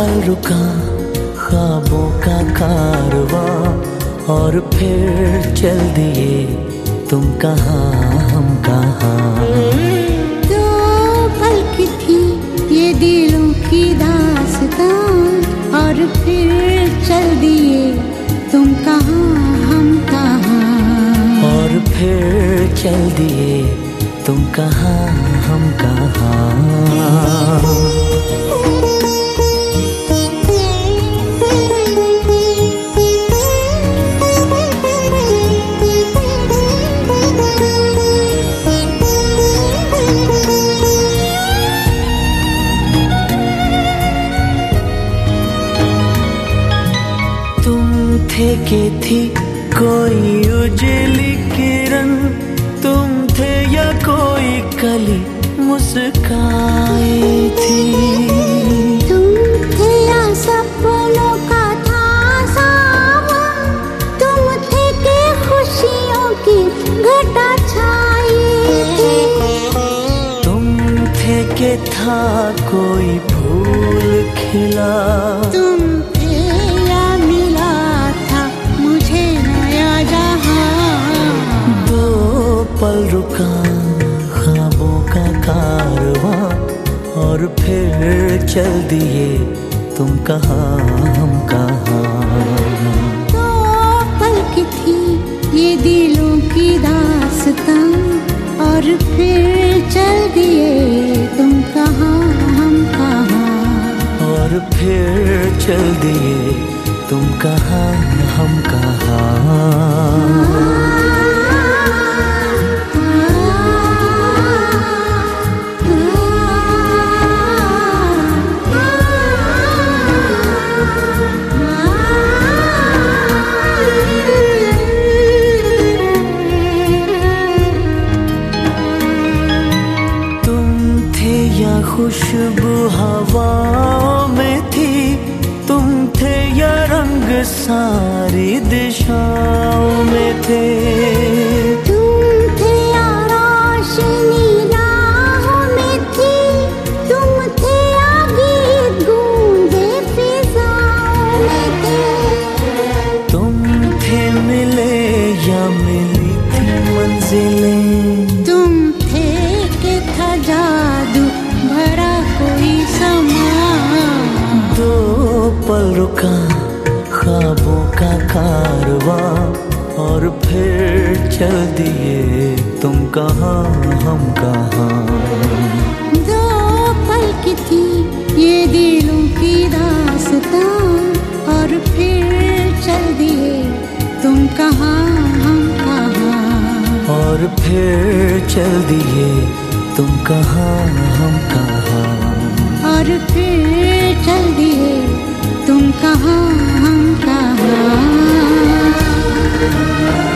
पल रुका ख्वाबों का कारवां, और फिर चल दिए तुम कहाँ हम कहाँ। दो पल की थी ये दिलों की दास्तां, और फिर चल दिए तुम कहाँ हम कहाँ। और फिर चल दिए तुम कहाँ हम कहाँ। थे कि थी कोई उजली किरण, तुम थे या कोई कली मुस्काई थी। तुम थे या सपनों का था सावन, तुम थे कि खुशियों की घटा छाई थी। तुम थे कि था कोई फूल खिला, तुम पल रुका ख्वाबों का कारवां, और फिर चल दिए तुम कहाँ हम कहाँ। दो पल की थी ये दिलों की दास्तां, और फिर चल दिए तुम कहाँ हम कहाँ। और फिर चल दिए तुम कहाँ हम कहाँ। खुशबू हवाओं में थी, तुम थे या रंग सारी दिशाओं में थे। तुम थे या रोशनी राहों में थी, तुम थे या गीत गूंजे फिजाओं में थे। तुम थे मिले या मिली थी मंजिलें, तुम थे कि था जादू भरा कोई समा। दो पल रुका ख्वाबों का कारवां, और फिर चल दिए तुम कहाँ हम कहाँ। दो पल की थी ये दिलों की दास्तां, और फिर चल दिए तुम कहाँ हम कहाँ। और फिर चल दिए तुम कहाँ हम कहाँ। और फिर चल दिए तुम कहाँ हम कहाँ।